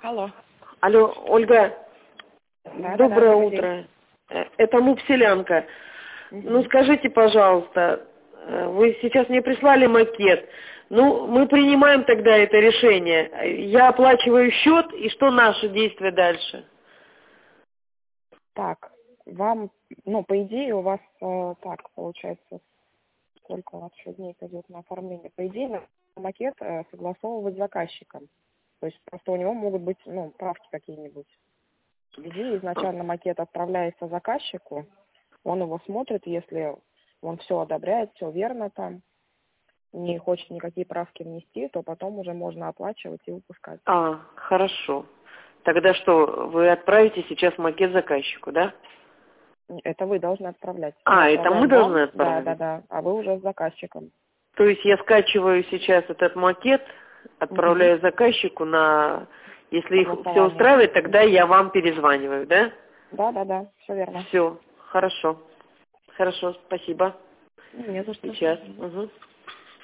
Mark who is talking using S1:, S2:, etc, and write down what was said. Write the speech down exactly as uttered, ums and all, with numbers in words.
S1: Алло.
S2: Алло, Ольга,
S1: Да,
S2: доброе
S1: да, да,
S2: утро. Э, Это Мупселянка.
S1: угу.
S2: Ну, скажите, пожалуйста, э, вы сейчас мне прислали макет. Ну, мы принимаем тогда это решение. Я оплачиваю счет, и что наши действия дальше?
S1: Так, вам, ну, по идее, у вас э, так получается, сколько у вас еще дней идет на оформление. По идее, на макет э, согласовывать с заказчиком. То есть просто у него могут быть, ну, правки какие-нибудь. По идее, изначально макет отправляется заказчику, он его смотрит, если он все одобряет, все верно там, не хочет никакие правки внести, то потом уже можно оплачивать и выпускать.
S2: А, хорошо. Тогда что, вы отправите сейчас макет заказчику, да?
S1: Это вы должны отправлять. Мы
S2: А, это мы
S1: отправляем
S2: должны
S1: вам, да, да,
S2: отправить?
S1: да, а вы уже с заказчиком.
S2: То есть я скачиваю сейчас этот макет,
S1: Угу.
S2: отправляю заказчику на... Если их все
S1: Согласование.
S2: устраивает, тогда я вам перезваниваю, да?
S1: Да, да, да, все верно.
S2: Все, хорошо. Хорошо, спасибо.
S1: Не за что.
S2: Сейчас. Угу.